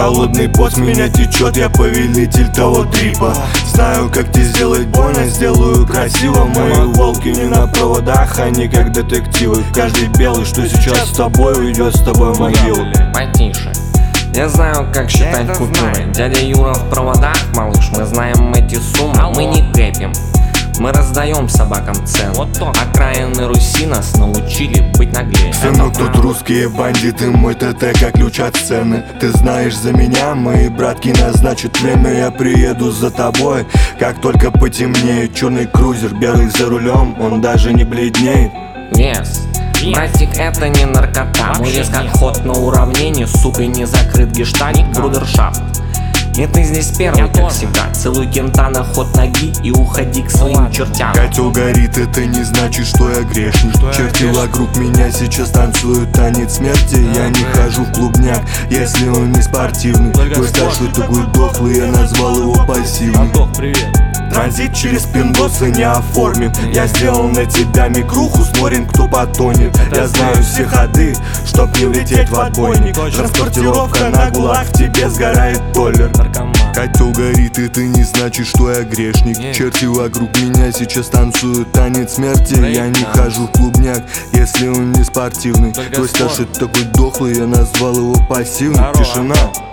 Холодный пот с меня течет, я повелитель того трипа. Знаю, как тебе сделать больно, сделаю красиво. Мои волки не на проводах, они как детективы. Каждый белый, что сейчас с тобой, уйдет с тобой в могилу. Потише. Я знаю, как считать купюры. Дядя Юра в проводах, малыш. Мы знаем эти суммы, мы не кэпим. Мы раздаем собакам цену. Окраины Руси нас научили быть наглее. Сынок, тут русские бандиты, мой ТТ как ключ от сцены. Ты знаешь за меня, мои братки назначат время. Я приеду за тобой, как только потемнеет. Черный крузер, белый за рулем, он даже не бледнеет. Вес. Братик, это не наркота. Мой вес как ход на уравнении. Сука, не закрыт гештальт, брудершафт. И ты здесь первый, как всегда. Целуй кента на ход ноги и уходи к своим чертям. Котел горит, это не значит, что я грешник. Черти вокруг меня сейчас танцуют танец смерти. Я не хожу в клубняк, если он не спортивный. Твой старший такой дохлый, я назвал его пассивный. Транзит через пиндосы не оформим. Я сделал на тебя микруху, смотрим, кто потонет. Я знаю все ходы, чтоб не влететь в отбойник. Транспортировка на ГУЛАГ, в тебе сгорает доллар. Котел горит, это не значит, что я грешник. Черти вокруг меня сейчас танцуют танец смерти. Я не хожу в клубняк, если он не спортивный. Твой старший такой дохлый, я назвал его пассивный. Тишина.